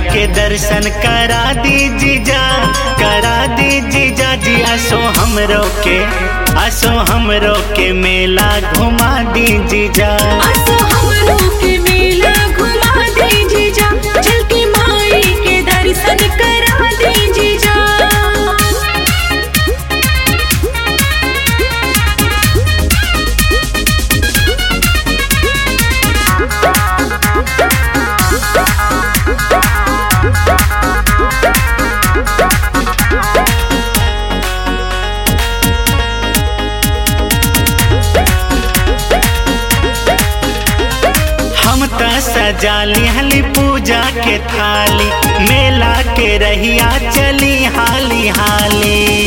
के दर्शन करा दी जीजा, करा दी जीजा जी। असो हमरो के मेला घुमा दी जीजा। असो हमरो के मेला घुमा दी जीजा, चल के माई के दर्शन करा दी जीजा। हम त सजा लिहली पूजा के थाली, मेला के रहिया चली हाली हाली।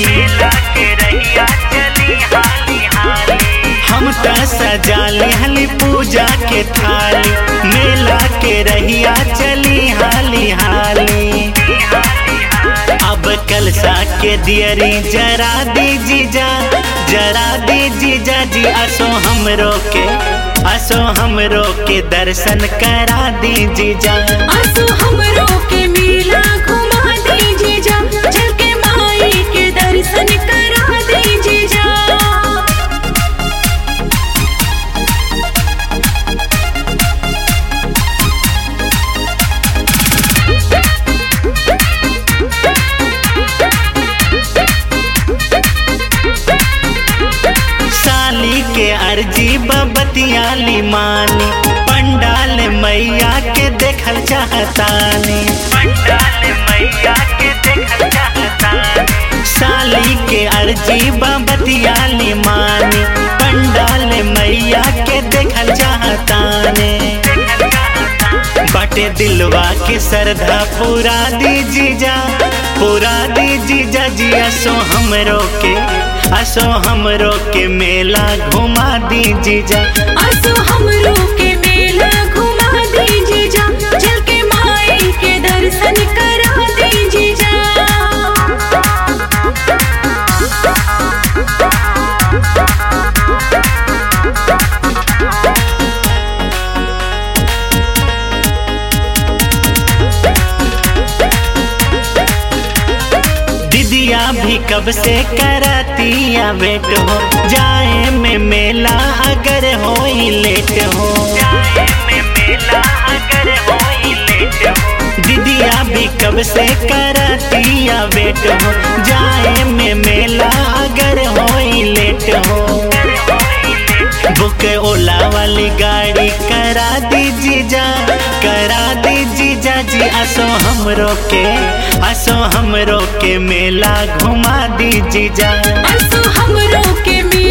हम त सजा लिहली पूजा के थाली, मेला के रहिया चली हाली हाली। अब कलसा के दियरी जरा दी जीजा, जरा दी जीजा जी। असो हमरो के दर्शन करा दी जीजा। असो हमरो के मेला घुमा दी जीजा, चल के माई के दर्शन करा दी जीजा। साली के अर्जी बबतियाली मानी, पंडाल मैया के देखल चाहतानी। साली के अर्जी बबतियाली मानी, पंडाल मैया के देखल चाहतानी। बटे दिलवा के श्रद्धा पूरा दी जीजा, पूरा दी जीजा जी। असो हमरो के मेला घुमा दी जीजा। असो हमरो के मेला घुमा दी जीजा, चल के माई के दर्शन करा दी जीजा। दीदिया भी कब से करतिया वेट हो, जाए में मेला अगर होई लेट हो। दीदिया भी कब से करतिया वेट हो, जाए में मेला अगर होई लेट हो। बुक ओला वाली गाड़ी करा दी जीजा, करा दी जीजा जी। असो हमरो के मेला घुमा दी जीजा। असो हमरो के मेला